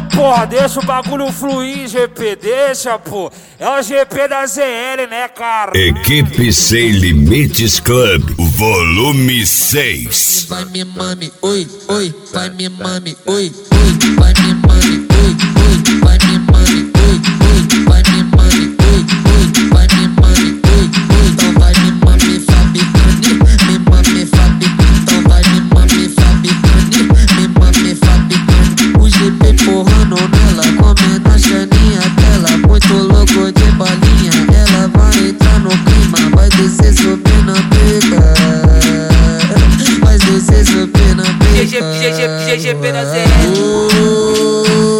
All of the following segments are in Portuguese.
não, porra, deixa o bagulho fluir, GP, deixa, pô. É o GP da ZL, né, cara? Equipe Sem Limites Club, volume 6. Vai me mame, oi, oi, vai me mame, oi, oi, vai me mame, oi, oi, vai me mame, oi, oi, vai me mame, oi, oi, vai me mame, oi, oi, então vai me mame, Fabicani, me mame, Fabicani, então vai me mame, Fabicani, me mame, Fabicani. O GP porrando nela, comendo a chaninha dela, muito louco de balinha, ela vai entrar no clima, vai descer subir na pica. Mas você subir na pica. GP da ZL.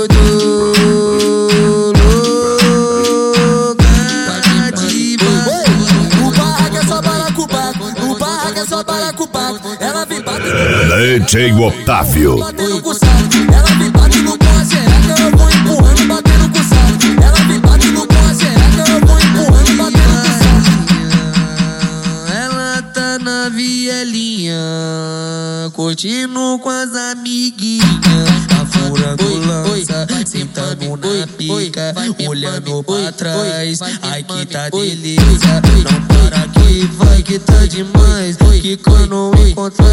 O barraco é só balacobaco, o barraco é só balacobaco. Ela vem batendo Leite Otávio. batendo com o saco. Ela vem batendo com a xereca, eu vou empurrando, batendo com o saco. Ela vem batendo com a xereca, eu vou empurrando, batendo com o saco. Ela tá na vielinha, curtindo com as amiguinhas, tá furando lança, sentando na pica, olhando pra trás. Ai que tá delícia, não para que vai que tá demais, que quando encontrar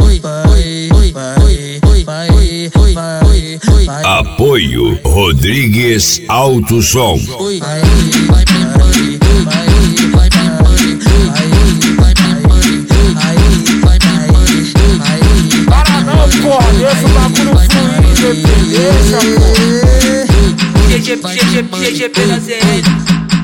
vai. Apoio Rodrigues Alto Som. Para não, porra, deixa o bagulho fluir, GP, deixa, pô. GP da ZL.